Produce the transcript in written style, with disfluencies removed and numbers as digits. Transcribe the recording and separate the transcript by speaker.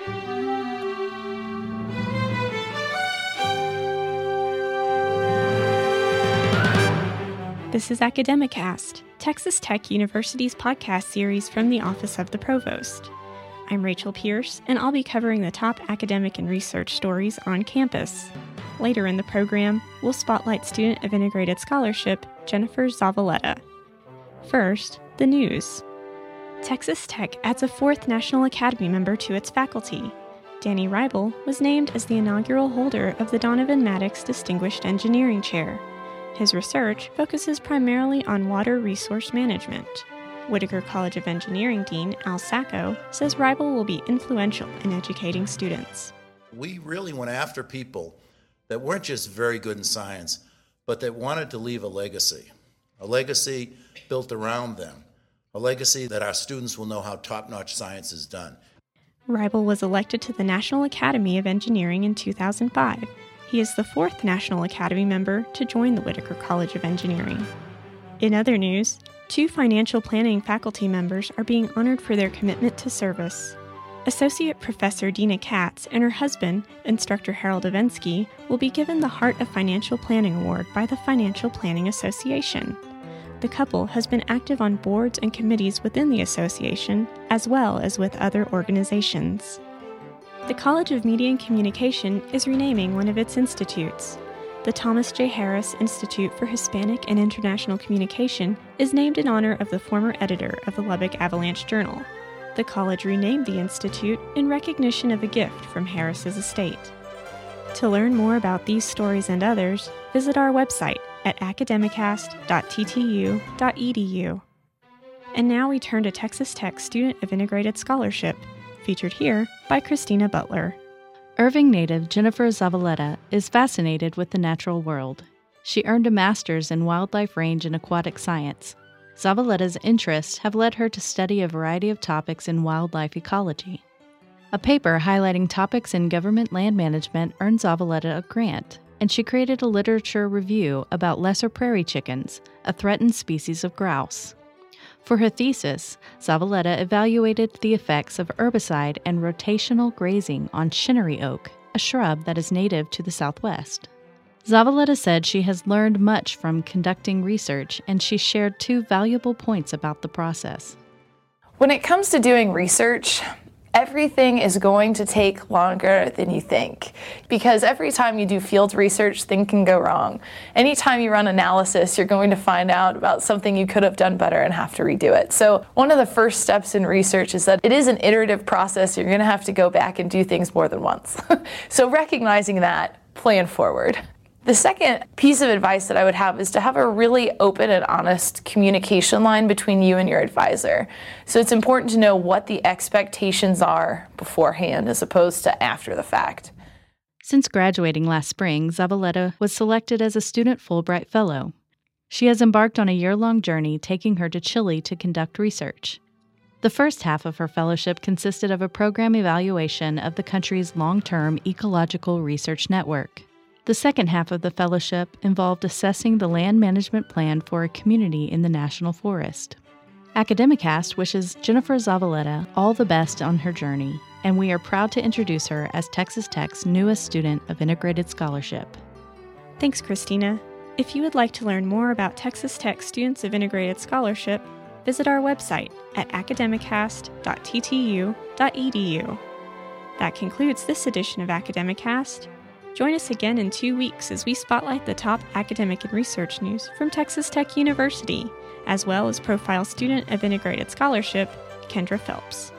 Speaker 1: This is Academicast, Texas Tech University's podcast series from the Office of the Provost. I'm Rachel Pierce, and I'll be covering the top academic and research stories on campus. Later in the program, we'll spotlight student of Integrated Scholarship, Jennifer Zavaleta. First, the news. Texas Tech adds a fourth National Academy member to its faculty. Danny Reibel was named as the inaugural holder of the Donovan Maddox Distinguished Engineering Chair. His research focuses primarily on water resource management. Whitaker College of Engineering Dean Al Sacco says Reibel will be influential in educating students.
Speaker 2: We really went after people that weren't just very good in science, but that wanted to leave a legacy built around them, a legacy that our students will know how top-notch science is done.
Speaker 1: Reibel was elected to the National Academy of Engineering in 2005. He is the fourth National Academy member to join the Whitaker College of Engineering. In other news, 2 financial planning faculty members are being honored for their commitment to service. Associate Professor Dina Katz and her husband, Instructor Harold Avensky, will be given the Heart of Financial Planning Award by the Financial Planning Association. The couple has been active on boards and committees within the association, as well as with other organizations. The College of Media and Communication is renaming one of its institutes. The Thomas J. Harris Institute for Hispanic and International Communication is named in honor of the former editor of the Lubbock Avalanche Journal. The college renamed the institute in recognition of a gift from Harris's estate. To learn more about these stories and others, visit our website at academicast.ttu.edu. And now we turn to Texas Tech Student of Integrated Scholarship, featured here by Christina Butler.
Speaker 3: Irving native Jennifer Zavaleta is fascinated with the natural world. She earned a master's in wildlife range and aquatic science. Zavaleta's interests have led her to study a variety of topics in wildlife ecology. A paper highlighting topics in government land management earned Zavaleta a grant, and she created a literature review about lesser prairie chickens, a threatened species of grouse. For her thesis, Zavaleta evaluated the effects of herbicide and rotational grazing on shinnery oak, a shrub that is native to the Southwest. Zavaleta said she has learned much from conducting research, and she shared 2 valuable points about the process.
Speaker 4: When it comes to doing research, everything is going to take longer than you think, because every time you do field research, things can go wrong. Anytime you run analysis, you're going to find out about something you could have done better and have to redo it. So one of the first steps in research is that it is an iterative process. You're going to have to go back and do things more than once. So recognizing that, plan forward. The second piece of advice that I would have is to have a really open and honest communication line between you and your advisor. So it's important to know what the expectations are beforehand as opposed to after the fact.
Speaker 3: Since graduating last spring, Zavaleta was selected as a Student Fulbright Fellow. She has embarked on a year-long journey taking her to Chile to conduct research. The first half of her fellowship consisted of a program evaluation of the country's long-term ecological research network. The second half of the fellowship involved assessing the land management plan for a community in the National Forest. Academicast wishes Jennifer Zavaleta all the best on her journey, and we are proud to introduce her as Texas Tech's newest student of Integrated Scholarship.
Speaker 1: Thanks, Christina. If you would like to learn more about Texas Tech Students of Integrated Scholarship, visit our website at academicast.ttu.edu. That concludes this edition of Academicast. Join us again in 2 weeks as we spotlight the top academic and research news from Texas Tech University, as well as profile Student of Integrated Scholarship, Kendra Phelps.